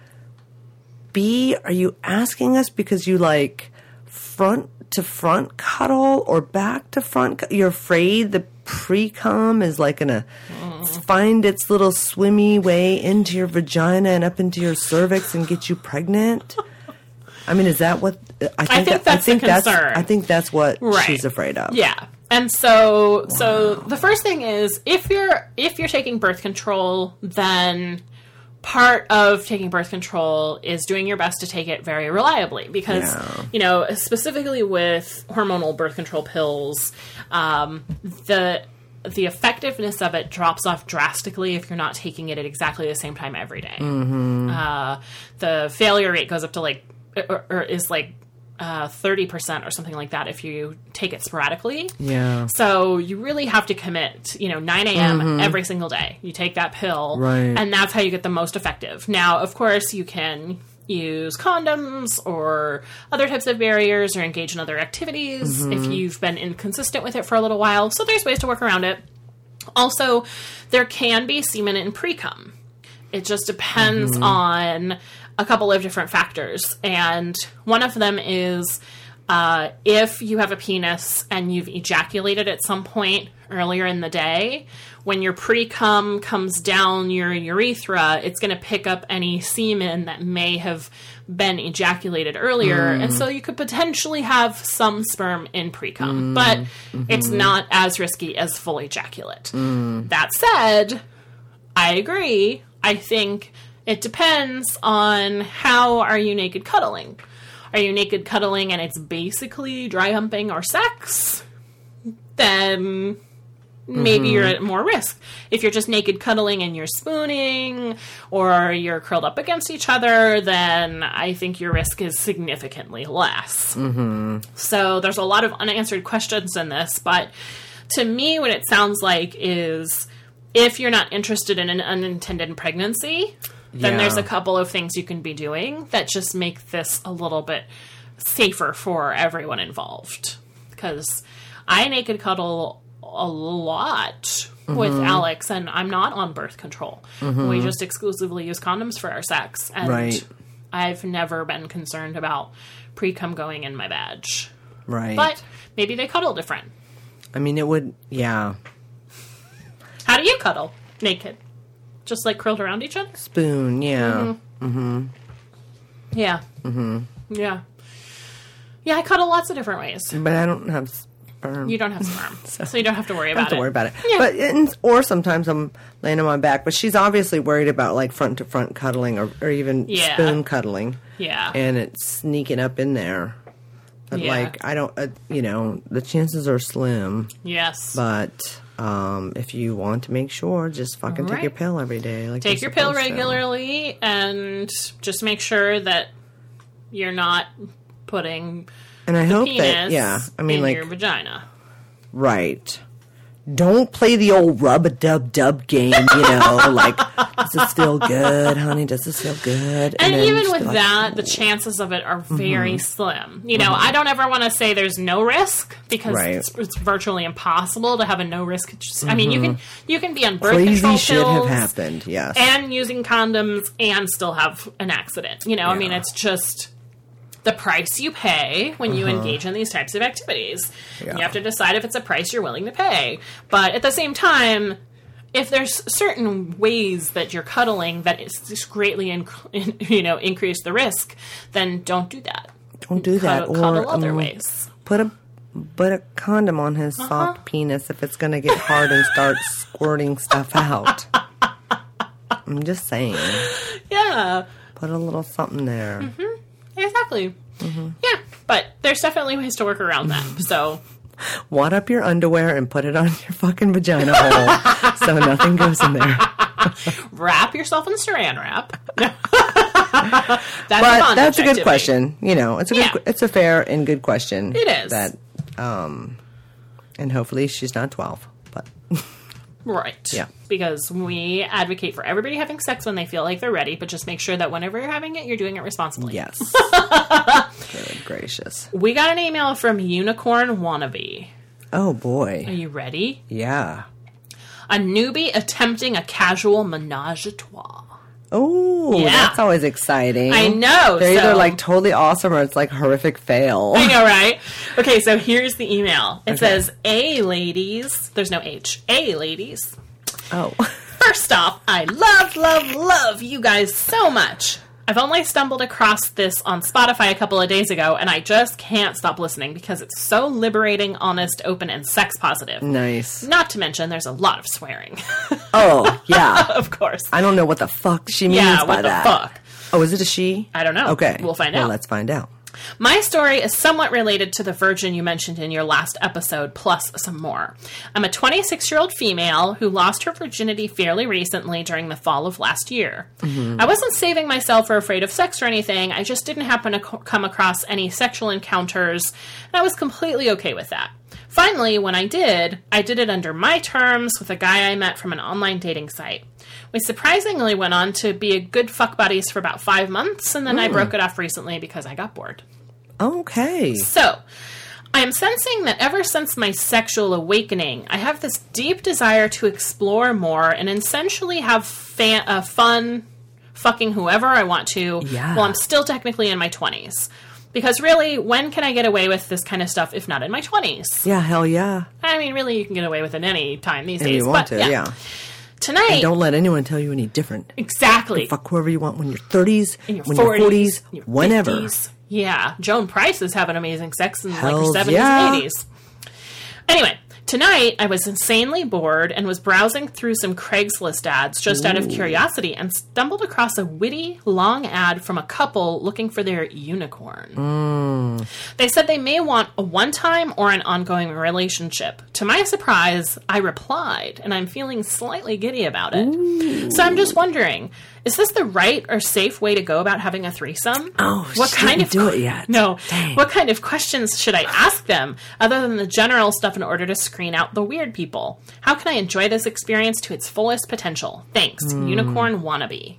B: B, are you asking us because you like front to front cuddle or back to front? You're afraid the pre-cum is like gonna find its little swimmy way into your vagina and up into your cervix and get you pregnant? I mean, is that what
C: I think that's the concern.
B: I think that's what she's afraid of.
C: Yeah. And so the first thing is if you're taking birth control, then part of taking birth control is doing your best to take it very reliably because, you know, specifically with hormonal birth control pills, the effectiveness of it drops off drastically if you're not taking it at exactly the same time every day. The failure rate goes up to like, or is like 30% or something like that if you take it sporadically. Yeah. So you really have to commit, 9 a.m. every single day. You take that pill, and that's how you get the most effective. Now, of course, you can use condoms or other types of barriers or engage in other activities if you've been inconsistent with it for a little while. So there's ways to work around it. Also, there can be semen in pre-cum. It just depends on a couple of different factors. And one of them is if you have a penis and you've ejaculated at some point earlier in the day, when your pre-cum comes down your urethra, it's going to pick up any semen that may have been ejaculated earlier. And so you could potentially have some sperm in pre-cum, but it's not as risky as full ejaculate. That said, I agree. I think it depends on how are you naked cuddling. Are you naked cuddling and it's basically dry humping or sex? Then maybe you're at more risk. If you're just naked cuddling and you're spooning or you're curled up against each other, then I think your risk is significantly less. So there's a lot of unanswered questions in this, but to me what it sounds like is if you're not interested in an unintended pregnancy, then there's a couple of things you can be doing that just make this a little bit safer for everyone involved. Because I naked cuddle a lot with Alex, and I'm not on birth control. We just exclusively use condoms for our sex, and I've never been concerned about pre-cum going in my vag. But maybe they cuddle different.
B: I mean, it would, How
C: do you cuddle naked? Just like curled around each other?
B: Spoon, yeah.
C: Yeah. Yeah. Yeah, I cuddle lots of different ways.
B: But I don't have sperm.
C: You don't have sperm, so you don't have to worry about it.
B: I don't have to worry about it. Yeah. But or sometimes I'm laying on my back, but she's obviously worried about like front to front cuddling or even spoon cuddling. Yeah. And it's sneaking up in there. But like I don't, the chances are slim.
C: Yes.
B: But if you want to make sure, just fucking take your pill every day. Like
C: take your pill regularly and just make sure that you're not putting
B: And I
C: the
B: hope
C: penis
B: that, yeah, I mean,
C: in
B: like,
C: your vagina.
B: right. Don't play the old rub-a-dub-dub game, you know, like, does this feel good, honey? Does this feel good?
C: And
B: then
C: even
B: just
C: with
B: be like,
C: that, the chances of it are very slim. You know, I don't ever want to say there's no risk because
B: Right.
C: it's virtually impossible to have a no risk. I mean, you can be on birth
B: crazy
C: control
B: shit
C: pills
B: have happened, yes.
C: and using condoms and still have an accident. You know, I mean, it's just the price you pay when you engage in these types of activities.
B: Yeah.
C: You have to decide if it's a price you're willing to pay. But at the same time, if there's certain ways that you're cuddling that is just greatly, increase the risk, then don't do that.
B: Don't do that.
C: Cuddle
B: Or
C: other ways.
B: put a condom on his soft penis if it's going to get hard and start squirting stuff out. I'm just saying.
C: Yeah.
B: Put a little something there.
C: Exactly. Yeah, but there's definitely ways to work around that. So
B: Wad up your underwear and put it on your fucking vagina hole so nothing goes in there.
C: wrap yourself in saran wrap.
B: That's a good question. You know, it's a fair and good question.
C: It is.
B: That, and hopefully she's not 12, but.
C: Right.
B: Yeah.
C: Because we advocate for everybody having sex when they feel like they're ready, but just make sure that whenever you're having it, you're doing it responsibly.
B: Yes. Good gracious.
C: We got an email from Unicorn Wannabe.
B: Oh,
C: Are
B: boy.
C: you ready?
B: Yeah.
C: A newbie attempting a casual menage a trois.
B: Oh,
C: Yeah.
B: that's always exciting.
C: I know.
B: They're either
C: so-
B: like totally awesome or it's like horrific fail.
C: I know, right? Okay, so here's the email. It says, A, ladies. There's no H. A, ladies.
B: Oh.
C: First off, I love you guys so much. I've only stumbled across this on Spotify a couple of days ago, and I just can't stop listening because it's so liberating, honest, open, and sex positive.
B: Nice.
C: Not to mention, there's a lot of swearing.
B: Oh, yeah.
C: Of course.
B: I don't know what the fuck she means
C: Yeah,
B: by
C: what the
B: that.
C: fuck?
B: Oh, is it a she?
C: I don't know.
B: Okay.
C: We'll find
B: Well,
C: out.
B: let's find out.
C: My story is somewhat related to the virgin you mentioned in your last episode, plus some more. I'm a 26-year-old female who lost her virginity fairly recently during the fall of last year. I wasn't saving myself or afraid of sex or anything. I just didn't happen to come across any sexual encounters, and I was completely okay with that. Finally, when I did it under my terms with a guy I met from an online dating site. We surprisingly went on to be a good fuck buddies for about 5 months, and then I broke it off recently because I got bored.
B: Okay.
C: So, I am sensing that ever since my sexual awakening, I have this deep desire to explore more and essentially have fun fucking whoever I want to while I'm still technically in my 20s. Because really, when can I get away with this kind of stuff if not in my 20s?
B: Yeah, hell yeah.
C: I mean, really, you can get away with it any time these
B: If
C: days.
B: you want
C: but,
B: to, yeah.
C: Tonight...
B: And don't let anyone tell you any different.
C: Exactly.
B: Fuck whoever you want when you're 30s,
C: In your
B: when
C: 40s,
B: you're 40s,
C: in your
B: whenever.
C: 50s. Yeah, Joan Price is having amazing sex in like her
B: Hells
C: 70s
B: yeah.
C: and 80s. Anyway, tonight I was insanely bored and was browsing through some Craigslist ads just out of curiosity and stumbled across a witty, long ad from a couple looking for their unicorn. They said they may want a one-time or an ongoing relationship. To my surprise, I replied, and I'm feeling slightly giddy about it. So I'm just wondering, is this the right or safe way to go about having a threesome?
B: Oh, she didn't do it yet.
C: No.
B: Dang.
C: What kind of questions should I ask them other than the general stuff in order to screen out the weird people? How can I enjoy this experience to its fullest potential? Thanks, Unicorn Wannabe.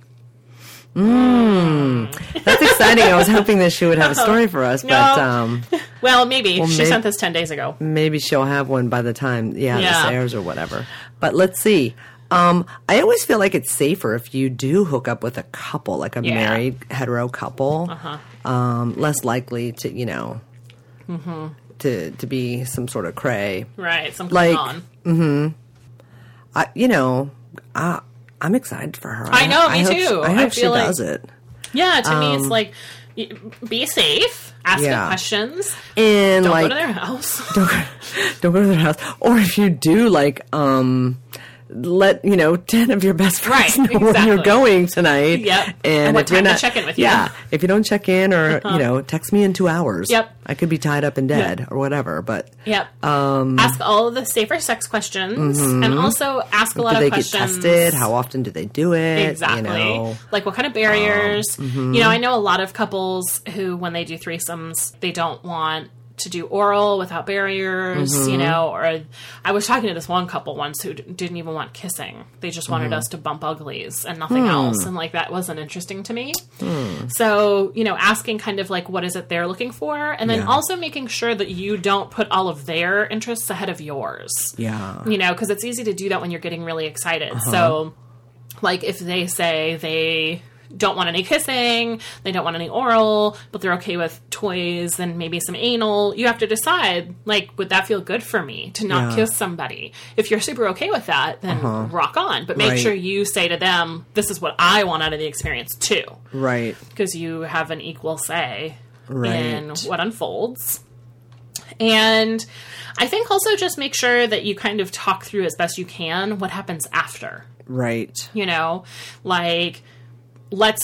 B: That's exciting. I was hoping that she would have a story for us, but
C: Well, maybe. She sent this 10 days ago.
B: maybe she'll have one by the time this
C: Yeah.
B: airs or whatever. But let's see. I always feel like it's safer if you do hook up with a couple, like a married hetero couple. Less likely to, to be some sort of cray.
C: Right, something
B: Like,
C: on.
B: I'm excited for her.
C: I know, me
B: hope
C: too.
B: I
C: I
B: hope she
C: feel like-
B: does it.
C: Yeah, to me, it's like, be safe, ask them
B: Yeah.
C: questions,
B: And
C: don't
B: like,
C: go to their house.
B: don't go to their house. Or if you do, like, let 10 of your best friends
C: Right,
B: know when
C: exactly.
B: you're going tonight.
C: Yep.
B: And
C: what
B: if you're
C: time to
B: not
C: check in with you.
B: Yeah. If you don't check in or text me in 2 hours.
C: Yep.
B: I could be tied up and dead or whatever. But
C: Yep. Ask all of the safer sex questions, and also ask a lot
B: do
C: of
B: they
C: questions.
B: get tested? How often do they do it?
C: Exactly. Like what kind of barriers? I know a lot of couples who, when they do threesomes, they don't want to do oral without barriers, or I was talking to this one couple once who didn't even want kissing. They just wanted us to bump uglies and nothing else. And like, that wasn't interesting to me. So, asking kind of like, what is it they're looking for? And then also making sure that you don't put all of their interests ahead of yours.
B: Yeah.
C: Because it's easy to do that when you're getting really excited. So like if they say they don't want any kissing, they don't want any oral, but they're okay with toys and maybe some anal, you have to decide, like, would that feel good for me to not kiss somebody? If you're super okay with that, then rock on. But make sure you say to them, this is what I want out of the experience too.
B: Right.
C: Because you have an equal say in what unfolds. And I think also just make sure that you kind of talk through as best you can what happens after.
B: Right.
C: Like, let's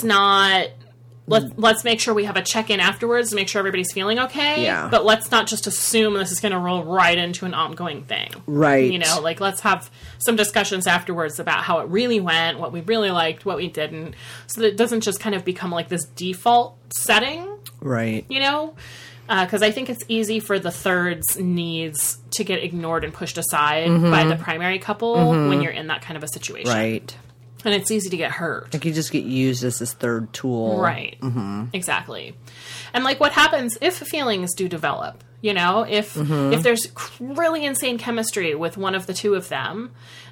C: make sure we have a check-in afterwards to make sure everybody's feeling okay.
B: Yeah.
C: But let's not just assume this is going to roll right into an ongoing thing.
B: Right.
C: Like let's have some discussions afterwards about how it really went, what we really liked, what we didn't, so that it doesn't just kind of become like this default setting.
B: Right.
C: Because I think it's easy for the third's needs to get ignored and pushed aside by the primary couple when you're in that kind of a situation.
B: Right.
C: And it's easy to get hurt.
B: Like you just get used as this third tool.
C: Right. Exactly. And like what happens if feelings do develop? If there's really insane chemistry with one of the two of them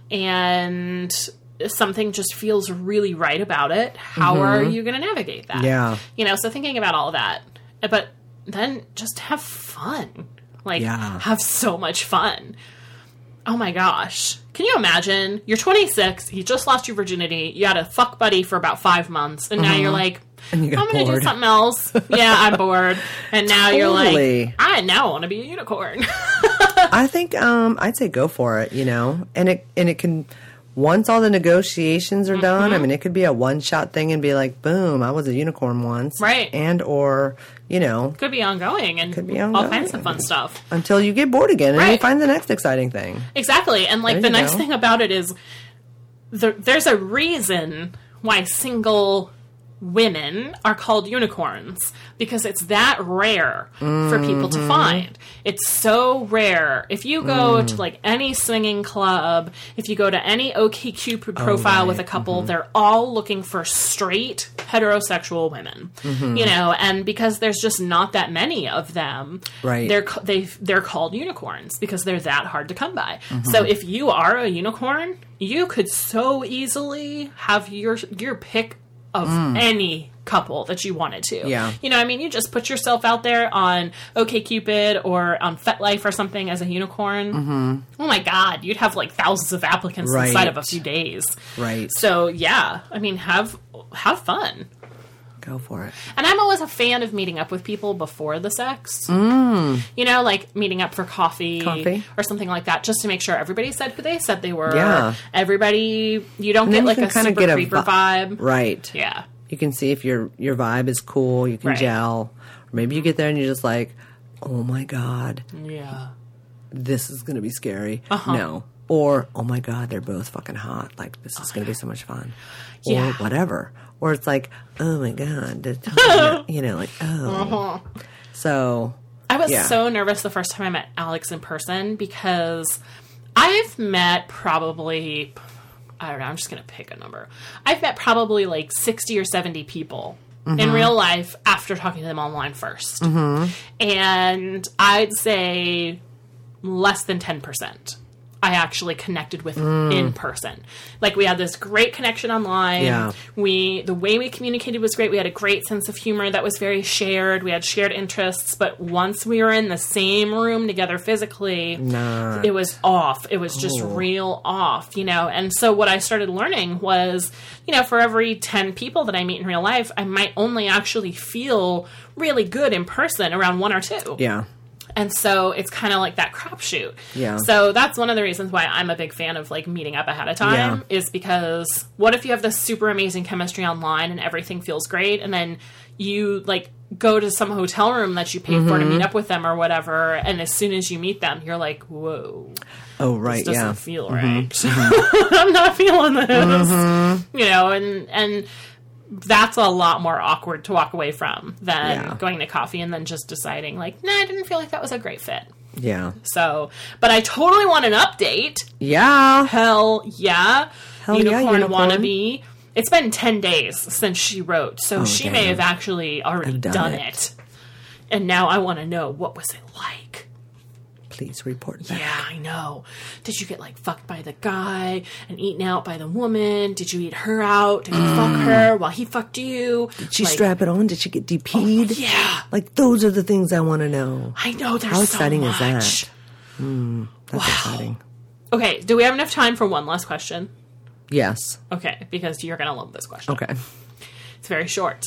C: and something just feels really right about it, how are you going to navigate that?
B: Yeah.
C: So thinking about all of that. But then just have fun. Have so much fun. Oh my gosh. Can you imagine? You're 26, you just lost your virginity, you had a fuck buddy for about 5 months, and now you're like,
B: and you
C: I'm going to do something else. Yeah, I'm bored. And now you're like, I now want to be a unicorn.
B: I think I'd say go for it, and it can, once all the negotiations are done, I mean, it could be a one-shot thing and be like, boom, I was a unicorn once.
C: Right.
B: And or,
C: could be ongoing and all kinds of fun stuff.
B: Until you get bored again and you find the next exciting thing.
C: Exactly. And like the nice thing about it is there's a reason why single women are called unicorns, because it's that rare for people to find. It's so rare. If you go to like any swinging club, if you go to any OkCupid profile with a couple, they're all looking for straight heterosexual women. And because there's just not that many of them, they're called unicorns because they're that hard to come by. So if you are a unicorn, you could so easily have your pick of any couple that you wanted to.
B: Yeah.
C: You just put yourself out there on OkCupid or on FetLife or something as a unicorn. Oh my God, you'd have like thousands of applicants inside of a few days.
B: Right.
C: So yeah, have fun.
B: Go for it.
C: And I'm always a fan of meeting up with people before the sex. Like meeting up for coffee or something like that, just to make sure everybody said who they said they were.
B: Yeah.
C: Everybody, you don't get like a super creeper vibe.
B: Right.
C: Yeah.
B: You can see if your vibe is cool, you can gel. Or maybe you get there and you're just like, oh my God.
C: Yeah.
B: This is going to be scary. No. Or, oh my God, they're both fucking hot. Like, this is going to be so much fun. Or whatever. Or it's like, oh my God. Like, oh. So.
C: I was so nervous the first time I met Alex in person because I've met probably, I don't know, I'm just going to pick a number. I've met probably like 60 or 70 people in real life after talking to them online first. And I'd say less than 10%. I actually connected with in person. Like, we had this great connection online.
B: Yeah.
C: The way we communicated was great. We had a great sense of humor that was very shared. We had shared interests. But once we were in the same room together physically, it was off. It was just real off, And so what I started learning was, for every 10 people that I meet in real life, I might only actually feel really good in person around 1 or 2.
B: Yeah.
C: And so it's kind of like that crapshoot.
B: Yeah.
C: So that's one of the reasons why I'm a big fan of like meeting up ahead of time is because what if you have this super amazing chemistry online and everything feels great, and then you like go to some hotel room that you paid for to meet up with them or whatever, and as soon as you meet them, you're like, whoa.
B: Oh, right,
C: this doesn't feel right. I'm not feeling this. You know, and that's a lot more awkward to walk away from than going to coffee and then just deciding like, nah, I didn't feel like that was a great fit.
B: Yeah.
C: So, but I totally want an update.
B: Yeah.
C: Hell yeah. Unicorn
B: Unicorn
C: Wannabe. It's been 10 days since she wrote, so she may have actually already done it. And now I want to know, what was it like?
B: Please report back.
C: Yeah, I know. Did you get, like, fucked by the guy and eaten out by the woman? Did you eat her out? Did you fuck her while he fucked you?
B: Did she strap it on? Did she get DP'd?
C: Oh, yeah.
B: Like, those are the things I want to know.
C: I know, there's
B: How exciting
C: so
B: is
C: much.
B: that? That's exciting.
C: Okay, do we have enough time for one last question?
B: Yes.
C: Okay, because you're going to love this question.
B: Okay.
C: It's very short.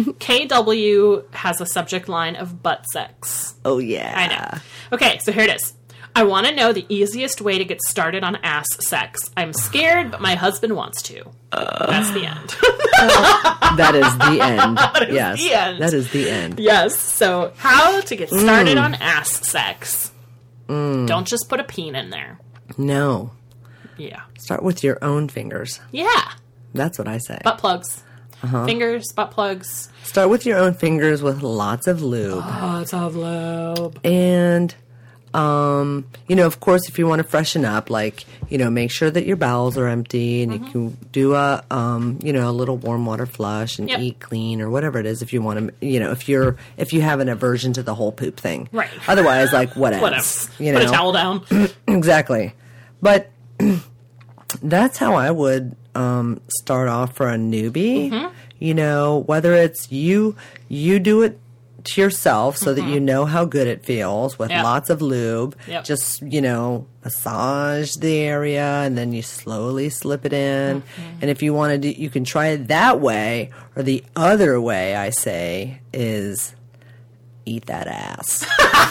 C: KW has a subject line of butt sex.
B: Oh, yeah.
C: I know. Okay, so here it is. I want to know the easiest way to get started on ass sex. I'm scared, but my husband wants to. That's the end.
B: That is the end. Yes.
C: the end.
B: That is the end.
C: Yes. So how to get started on ass sex. Don't just put a peen in there.
B: No.
C: Yeah.
B: Start with your own fingers.
C: Yeah.
B: That's what I say.
C: Butt plugs. Fingers, butt plugs.
B: Start with your own fingers with lots of lube.
C: Lots of lube.
B: And, of course, if you want to freshen up, like, make sure that your bowels are empty and you can do a little warm water flush and eat clean or whatever it is if you want to, if you have an aversion to the whole poop thing.
C: Right.
B: Otherwise, like, whatever.
C: Put a towel down.
B: Exactly. But that's how I would start off for a newbie. Whether it's you do it to yourself so that you know how good it feels with lots of lube. Just, massage the area and then you slowly slip it in. And if you want to you can try it that way, or the other way I say is eat that ass.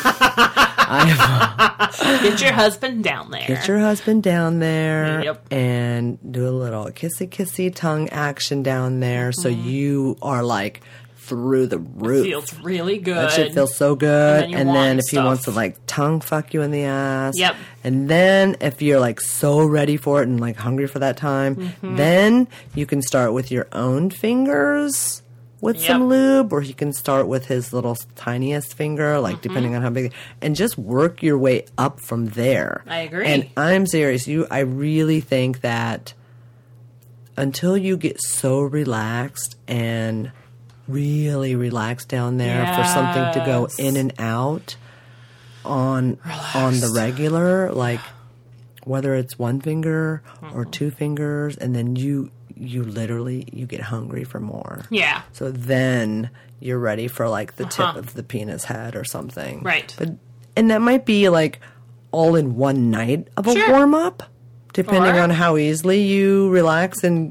C: Get your husband down there.
B: Get your husband down there.
C: Yep.
B: And do a little kissy tongue action down there so you are like through the roof.
C: It feels really good.
B: That shit feels so good.
C: And then
B: if he wants to like tongue fuck you in the ass.
C: Yep.
B: And then if you're like so ready for it and like hungry for that time, then you can start with your own fingers with some lube, or he can start with his little tiniest finger, like depending on how big, and just work your way up from there.
C: I agree.
B: And I'm serious. I really think that until you get so relaxed and really relaxed down there for something to go in and out on the regular, like whether it's one finger or two fingers, and then you literally get hungry for more.
C: Yeah.
B: So then you're ready for like the tip of the penis head or something.
C: Right.
B: And that might be like all in one night of a warm up, depending on how easily you relax and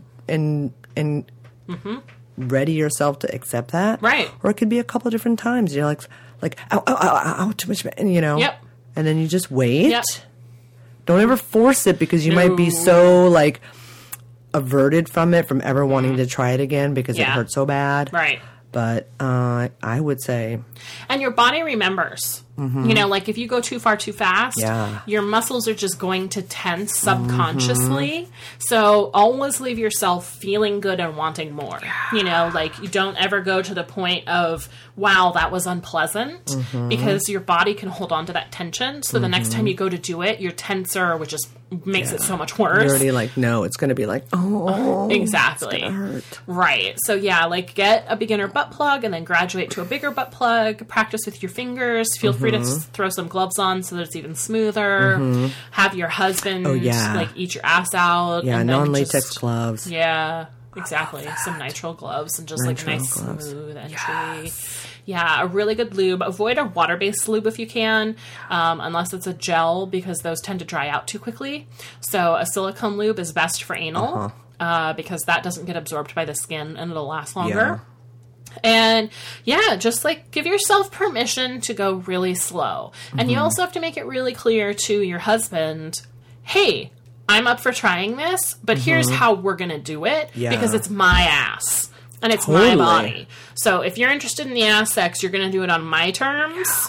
B: ready yourself to accept that.
C: Right.
B: Or it could be a couple of different times. You're like ow, too much,
C: Yep.
B: And then you just wait.
C: Yep.
B: Don't ever force it because you might be so like averted from it, from ever wanting to try it again because it hurt so bad.
C: Right.
B: But I would say...
C: And your body remembers. Like if you go too far too fast, your muscles are just going to tense subconsciously. So always leave yourself feeling good and wanting more. Like you don't ever go to the point of, wow, that was unpleasant, because your body can hold on to that tension. So the next time you go to do it, your tensor, which just makes it so much worse.
B: You're already like, no, it's going to be like, oh,
C: exactly.
B: It's going to hurt.
C: Right. So like get a beginner butt plug and then graduate to a bigger butt plug. Practice with your fingers. Feel free to throw some gloves on so that it's even smoother. Have your husband like eat your ass out.
B: Yeah,
C: and
B: non-latex gloves.
C: Yeah, exactly. Some nitrile gloves and just like nice smooth entry. Yeah, a really good lube. Avoid a water-based lube if you can, unless it's a gel, because those tend to dry out too quickly. So a silicone lube is best for anal because that doesn't get absorbed by the skin and it'll last longer. And yeah, just like give yourself permission to go really slow. And you also have to make it really clear to your husband, hey, I'm up for trying this, but here's how we're going to do it because it's my ass and it's my body. So if you're interested in the ass sex, you're going to do it on my terms. Yeah.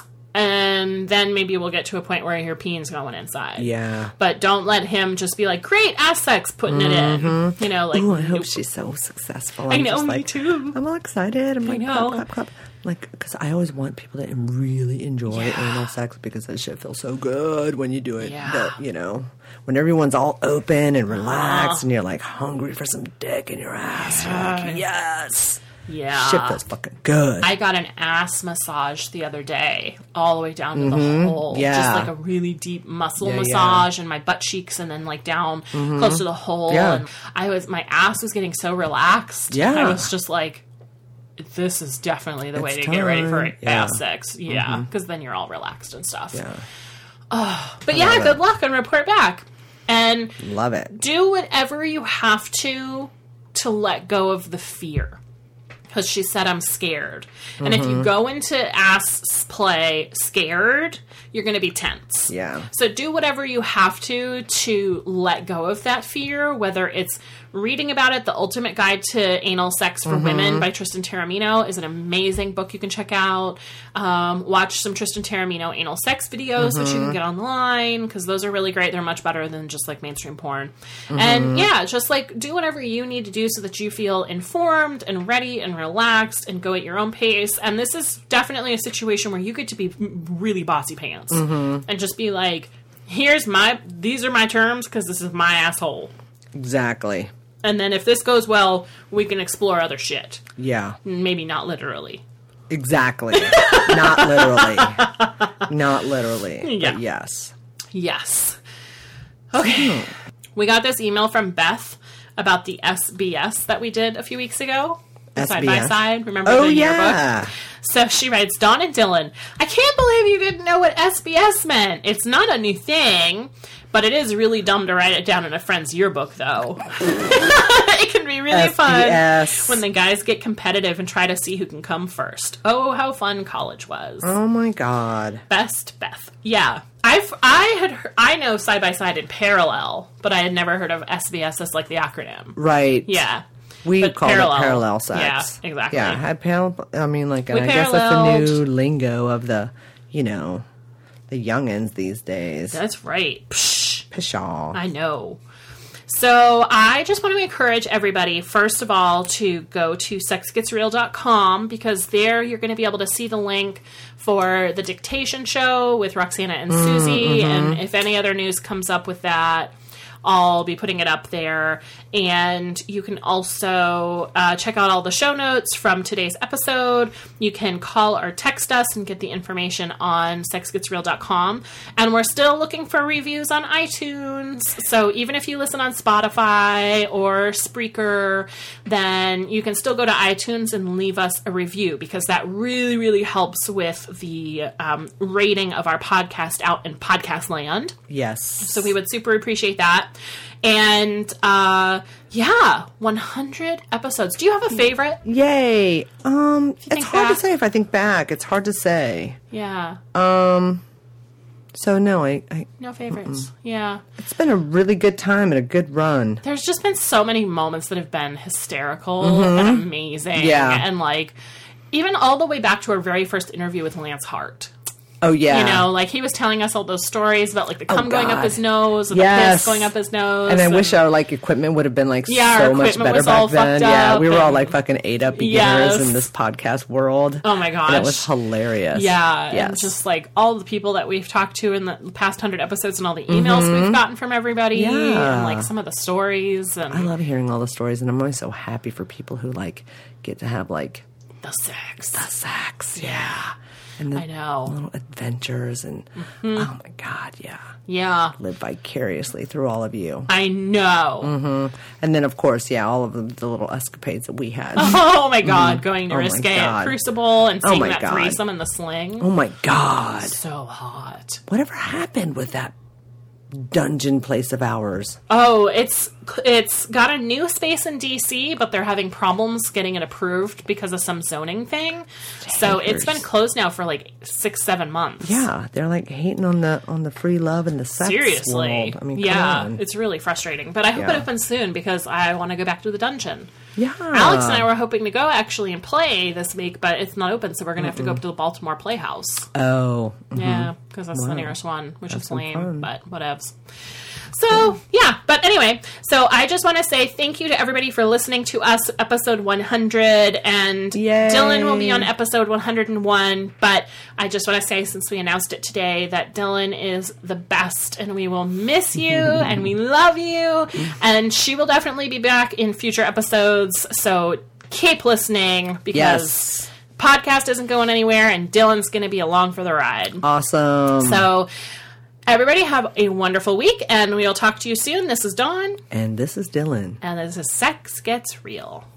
C: And then maybe we'll get to a point where your peen's going inside. Yeah. But don't let him just be like, great, ass sex, putting it in. You know, like...
B: Ooh, I hope she's so successful.
C: I know, me too.
B: I'm all excited. I'm like, clap, clap, clap. Like, because I always want people to really enjoy anal sex because that shit feels so good when you do it. Yeah. That, you know, when everyone's all open and relaxed and you're like hungry for some dick in your ass. You're like, yes.
C: Yeah.
B: Shit feels fucking good.
C: I got an ass massage the other day, all the way down to the hole. Yeah. Just like a really deep muscle massage in my butt cheeks and then like down close to the hole. Yeah. And my ass was getting so relaxed. Yeah. I was just like, this is definitely the way to get ready for ass sex. Yeah. Because then you're all relaxed and stuff. Yeah. Oh, but good luck and report back. And
B: love it.
C: Do whatever you have to let go of the fear. Because she said, I'm scared. And if you go into ass play scared, you're going to be tense. Yeah. So do whatever you have to let go of that fear, whether it's reading about it. The Ultimate Guide to Anal Sex for Women by Tristan Taormino is an amazing book you can check out. Watch some Tristan Taormino anal sex videos that you can get online, because those are really great. They're much better than just like mainstream porn. And just like do whatever you need to do so that you feel informed and ready and relaxed and go at your own pace. And this is definitely a situation where you get to be really bossy pants and just be like, these are my terms because this is my asshole.
B: Exactly.
C: And then if this goes well, we can explore other shit.
B: Yeah.
C: Maybe not literally.
B: Exactly. Not literally. Not literally. Yeah. But yes.
C: Yes. Okay. We got this email from Beth about the SBS that we did a few weeks ago. Side by Side. Remember the yearbook? So she writes, Dawn and Dylan, I can't believe you didn't know what SBS meant. It's not a new thing. But it is really dumb to write it down in a friend's yearbook, though. It can be really fun when the guys get competitive and try to see who can come first. Oh, how fun college was.
B: Oh, my God.
C: Best Beth. Yeah. I know Side by Side in parallel, but I had never heard of SBS as like the acronym.
B: Right.
C: Yeah.
B: We called it parallel sex.
C: Yeah, exactly.
B: Yeah, I guess that's the new lingo of the, the youngins these days.
C: That's right.
B: Pshaw.
C: I know. So I just want to encourage everybody, first of all, to go to sexgetsreal.com, because there you're going to be able to see the link for the Dictation show with Roxana and Susie. And if any other news comes up with that, I'll be putting it up there. And you can also check out all the show notes from today's episode. You can call or text us and get the information on sexgetsreal.com. And we're still looking for reviews on iTunes. So even if you listen on Spotify or Spreaker, then you can still go to iTunes and leave us a review, because that really, really helps with the rating of our podcast out in podcast land.
B: Yes.
C: So we would super appreciate that. And, 100 episodes. Do you have a favorite?
B: Yay. It's hard to say if I think back. It's hard to say.
C: Yeah.
B: So no, I
C: no favorites. Yeah.
B: It's been a really good time and a good run.
C: There's just been so many moments that have been hysterical and amazing. Yeah. And like, even all the way back to our very first interview with Lance Hart.
B: Oh, yeah.
C: Like he was telling us all those stories about like the cum going up his nose and the piss going up his nose.
B: And I wish our like equipment would have been like so much better back then. Yeah, we were all like fucking ate-up beginners in this podcast world.
C: Oh my gosh.
B: And it was hilarious.
C: Yeah. Yes. And just like all the people that we've talked to in the past 100 episodes and all the emails we've gotten from everybody. Yeah. And like some of the stories. And
B: I love hearing all the stories, and I'm always so happy for people who like get to have like
C: the sex.
B: Yeah. And the
C: I know.
B: little adventures and oh my God, yeah.
C: Yeah.
B: Live vicariously through all of you.
C: I know.
B: And then, of course, all of the little escapades that we had.
C: Oh my God. Going to Risque at Crucible and seeing that threesome in the sling.
B: Oh my God.
C: So hot.
B: Whatever happened with that dungeon place of ours?
C: Oh, it's got a new space in DC, but they're having problems getting it approved because of some zoning thing. So it's been closed now for like 6-7 months.
B: Yeah, they're like hating on the free love and the sex
C: Seriously.
B: world. I mean, come
C: yeah,
B: on.
C: it's really frustrating. But I hope it opens soon because I want to go back to the dungeon.
B: Yeah.
C: Alex and I were hoping to go actually and play this week, but it's not open, so we're going to have to go up to the Baltimore Playhouse.
B: Oh.
C: Yeah, because that's the nearest one, which is lame,
B: fun.
C: but whatevs. So, yeah, but anyway, so I just want to say thank you to everybody for listening to us, episode 100, and
B: Yay.
C: Dylan will be on episode 101, but I just want to say, since we announced it today, that Dylan is the best, and we will miss you, and we love you, and she will definitely be back in future episodes, so keep listening, because podcast isn't going anywhere, and Dylan's going to be along for the ride.
B: Awesome.
C: So, everybody have a wonderful week, and we'll talk to you soon. This is Dawn.
B: And this is Dylan.
C: And this is Sex Gets Real.